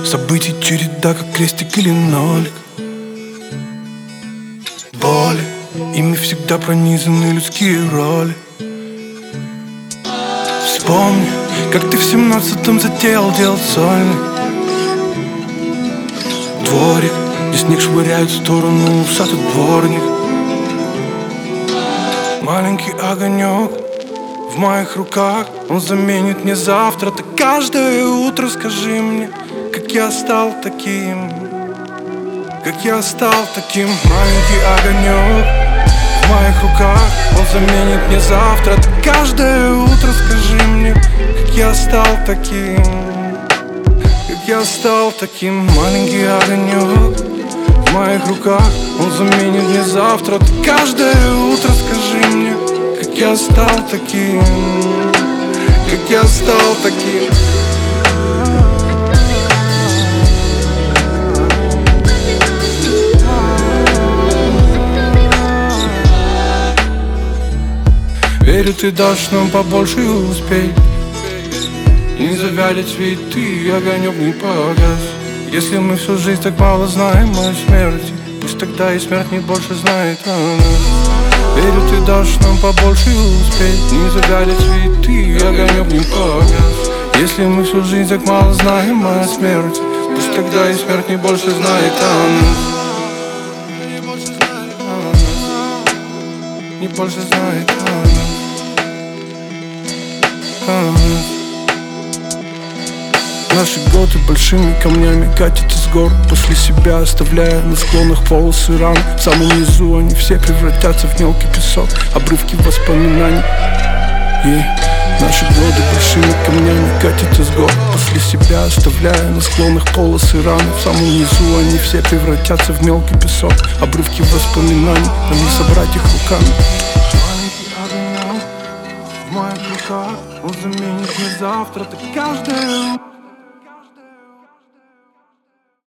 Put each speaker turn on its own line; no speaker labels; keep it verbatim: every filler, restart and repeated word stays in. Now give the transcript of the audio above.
Событий череда, как крестик или нолик. Боли, ими всегда пронизаны людские роли. Вспомни, как ты в семнадцатом затеял делать сольник. Дворик, где снег швыряют в сторону усатый дворник. Маленький огонек в моих руках, он заменит мне завтра. Ты каждое утро скажи мне, как я стал таким, как я стал таким. Маленький огонек в моих руках, он заменит мне завтра. Ты каждое утро скажи мне, как я стал таким, как я стал таким. Маленький огонек в моих руках, он заменит мне завтра. Ты каждое утро скажи мне, как я стал таким, как я стал таким. Верю, ты дашь нам побольше успеть. Не завяли цветы, огонек не погас. Если мы всю жизнь так мало знаем о смерти, пусть тогда и смерть не больше знает о нас. Верю, ты дашь нам побольше успеть. Не завяли цветы, огонек не погас. Если мы всю жизнь так мало знаем о смерти, пусть тогда и смерть не больше знает о нас. Не больше знает о нас. Наши годы большими камнями катят из гор, после себя оставляя на склонах волосы ран. В самом низу они все превратятся в мелкий песок, обрывки воспоминаний. И наши годы большими камнями катят из гор, после себя оставляя на склонах полосы раны. В самом низу они все превратятся в мелкий песок, обрывки воспоминаний. Нам не собрать их руками. В моих руках он заменит мне завтра. Ты каждое